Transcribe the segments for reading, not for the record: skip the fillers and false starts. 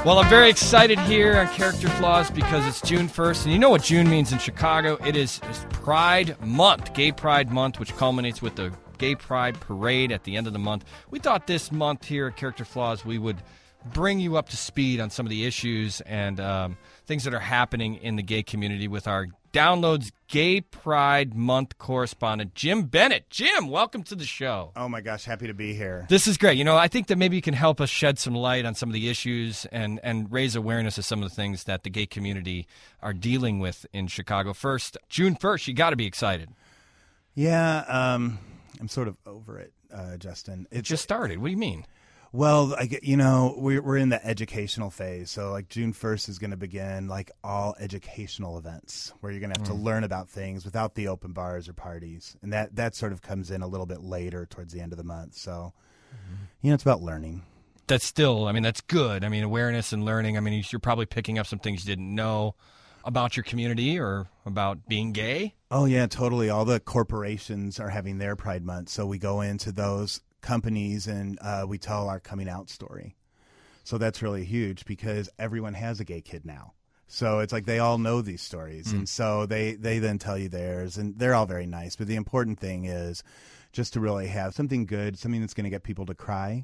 Well, I'm very excited here on Character Flaws because it's June 1st, and you know what June means in Chicago. It's Pride Month, Gay Pride Month, which culminates with the Gay Pride Parade at the end of the month. We thought this month here at Character Flaws we would bring you up to speed on some of the issues and things that are happening in the gay community with our Downloads Gay Pride Month correspondent, Jim Bennett. Jim, welcome to the show. Oh, my gosh. Happy to be here. This is great. You know, I think that maybe you can help us shed some light on some of the issues and raise awareness of some of the things that the gay community are dealing with in Chicago. First, June 1st, you got to be excited. Yeah, I'm sort of over it, Justin. It just started. What do you mean? Well, we're in the educational phase. So, like, June 1st is going to begin, like, all educational events where you're going to have to learn about things without the open bars or parties. And that sort of comes in a little bit later towards the end of the month. So, it's about learning. That's still, that's good. Awareness and learning. You're probably picking up some things you didn't know about your community or about being gay. Oh, yeah, totally. All the corporations are having their Pride Month. So we go into those companies and we tell our coming out story. So that's really huge because everyone has a gay kid now. So it's like they all know these stories. And so they then tell you theirs, and they're all very nice. But the important thing is just to really have something good, something that's going to get people to cry.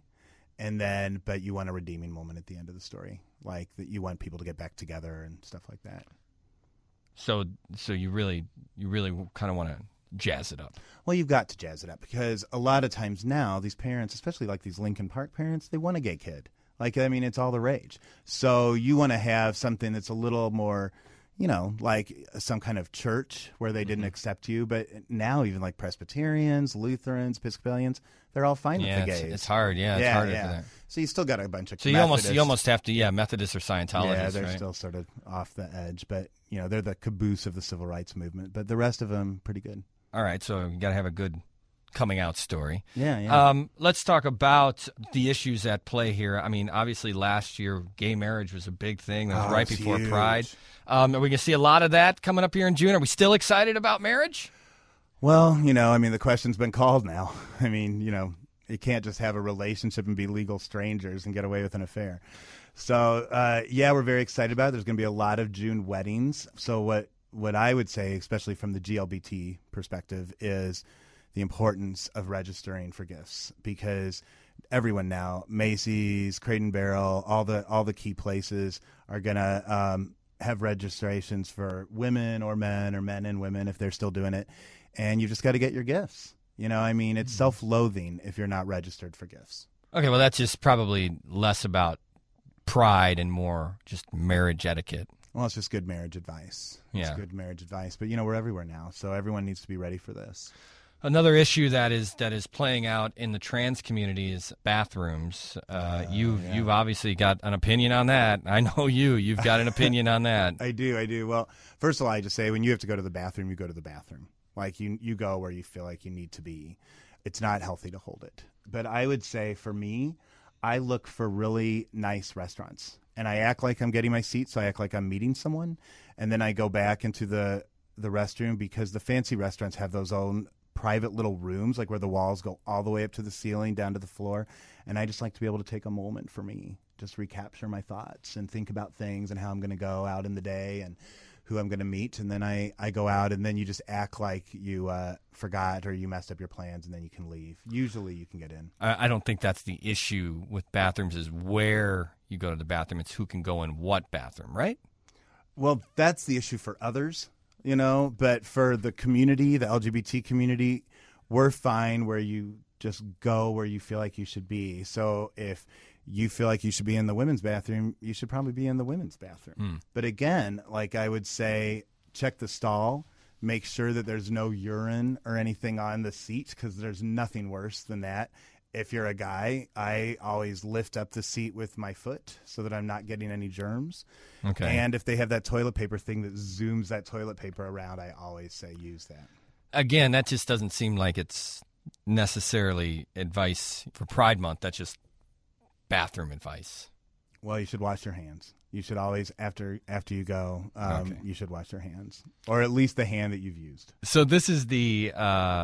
But you want a redeeming moment at the end of the story, like that you want people to get back together and stuff like that. So you really kind of want to jazz it up. Well, you've got to jazz it up because a lot of times now these parents, especially like these Lincoln Park parents, they want a gay kid. It's all the rage. So you want to have something that's a little more, like some kind of church where they didn't accept you. But now even like Presbyterians, Lutherans, Episcopalians, they're all fine with the gays. It's hard. Yeah, it's harder for that. So you still got a bunch of So you almost have to, Methodists or Scientologists. Yeah, they're right? still sort of off the edge. But, they're the caboose of the civil rights movement. But the rest of them, pretty good. All right, so you got to have a good coming out story. Yeah. Let's talk about the issues at play here. Obviously last year gay marriage was a big thing. That was right before huge. Pride. Are we going to see a lot of that coming up here in June? Are we still excited about marriage? Well, the question's been called now. You can't just have a relationship and be legal strangers and get away with an affair. So, we're very excited about it. There's going to be a lot of June weddings. So what I would say, especially from the GLBT perspective, is the importance of registering for gifts because everyone now, Macy's, Crate and Barrel, all the key places are going to have registrations for women or men or men and women if they're still doing it. And you just got to get your gifts. It's self-loathing if you're not registered for gifts. Okay, well, that's just probably less about pride and more just marriage etiquette. Well, it's just good marriage advice. Yeah. It's good marriage advice. But, we're everywhere now, so everyone needs to be ready for this. Another issue that is playing out in the trans community is bathrooms. You've obviously got an opinion on that. I know you've got an opinion on that. I do. Well, first of all, I just say when you have to go to the bathroom, you go to the bathroom. Like you go where you feel like you need to be. It's not healthy to hold it. But I would say for me, I look for really nice restaurants. And I act like I'm getting my seat, so I act like I'm meeting someone. And then I go back into the restroom because the fancy restaurants have those own private little rooms, like where the walls go all the way up to the ceiling, down to the floor. And I just like to be able to take a moment for me, just recapture my thoughts and think about things and how I'm going to go out in the day and who I'm going to meet. And then I go out, and then you just act like you forgot or you messed up your plans, and then you can leave. Usually you can get in. I don't think that's the issue with bathrooms is where you go to the bathroom. It's who can go in what bathroom, right? Well, that's the issue for others, but for the community, the LGBT community, we're fine where you just go where you feel like you should be. So if you feel like you should be in the women's bathroom, you should probably be in the women's bathroom. But again, like I would say, check the stall, make sure that there's no urine or anything on the seat because there's nothing worse than that. If you're a guy, I always lift up the seat with my foot so that I'm not getting any germs. Okay. And if they have that toilet paper thing that zooms that toilet paper around, I always say use that. Again, that just doesn't seem like it's necessarily advice for Pride Month. That's just bathroom advice. Well, you should wash your hands. You should always, after you go, you should wash your hands. Or at least the hand that you've used. So this is the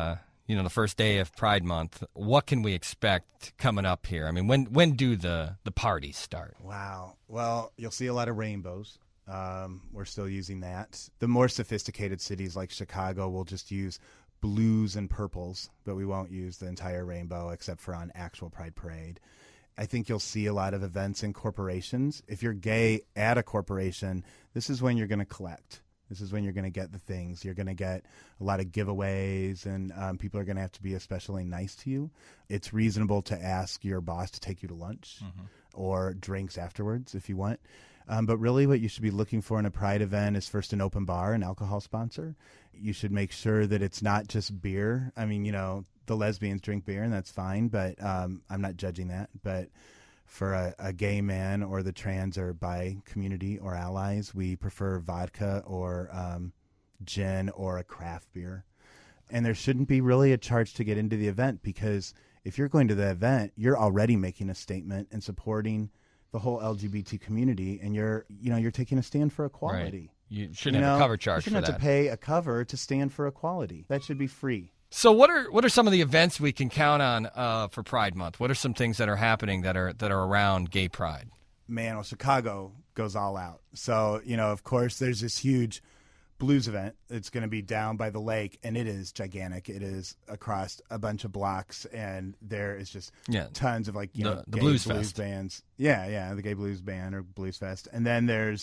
the first day of Pride Month, what can we expect coming up here? I mean, when do the parties start? Wow. Well, you'll see a lot of rainbows. We're still using that. The more sophisticated cities like Chicago will just use blues and purples, but we won't use the entire rainbow except for on actual Pride Parade. I think you'll see a lot of events in corporations. If you're gay at a corporation, this is when you're going to collect. This is when you're going to get the things. You're going to get a lot of giveaways, and people are going to have to be especially nice to you. It's reasonable to ask your boss to take you to lunch or drinks afterwards if you want. But really what you should be looking for in a Pride event is first an open bar, an alcohol sponsor. You should make sure that it's not just beer. I mean, the lesbians drink beer, and that's fine, but I'm not judging that. But for a gay man or the trans or bi community or allies, we prefer vodka or gin or a craft beer. And there shouldn't be really a charge to get into the event, because if you're going to the event, you're already making a statement and supporting the whole LGBT community, and you're taking a stand for equality. Right. You shouldn't have a cover charge for that. You shouldn't have to pay a cover to stand for equality. That should be free. So what are some of the events we can count on for Pride Month? What are some things that are happening that are around Gay Pride? Man, well, Chicago goes all out. So, of course, there's this huge blues event. It's going to be down by the lake, and it is gigantic. It is across a bunch of blocks, and there is just tons of the gay blues bands. Yeah, the Gay Blues Band or Blues Fest. And then there's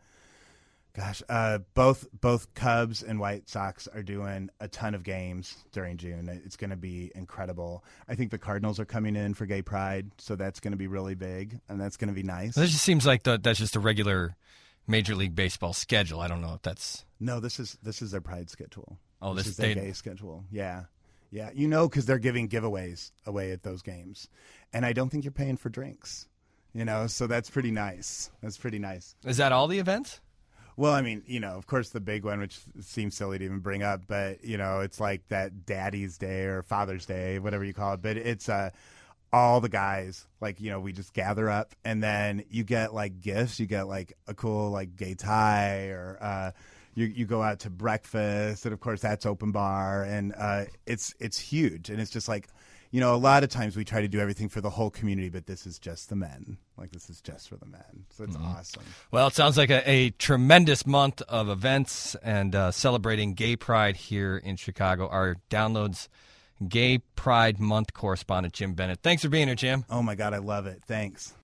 both Cubs and White Sox are doing a ton of games during June. It's going to be incredible. I think the Cardinals are coming in for Gay Pride, so that's going to be really big, and that's going to be nice. This just seems like that's just a regular Major League Baseball schedule. I don't know if that's... No, this is their Pride schedule. Oh, this is their gay schedule. Yeah. Because they're giving giveaways away at those games, and I don't think you're paying for drinks. So that's pretty nice. Is that all the events? Well, I mean, of course, the big one, which seems silly to even bring up, but, it's like that Daddy's Day or Father's Day, whatever you call it. But it's all the guys, we just gather up, and then you get, gifts. You get, a cool, gay tie, or you go out to breakfast, and, of course, that's open bar. And it's huge. And it's just a lot of times we try to do everything for the whole community, but this is just the men. This is just for the men. So it's awesome. Well, it sounds like a tremendous month of events and celebrating Gay Pride here in Chicago. Our Downloads Gay Pride Month correspondent, Jim Bennett. Thanks for being here, Jim. Oh, my God, I love it. Thanks.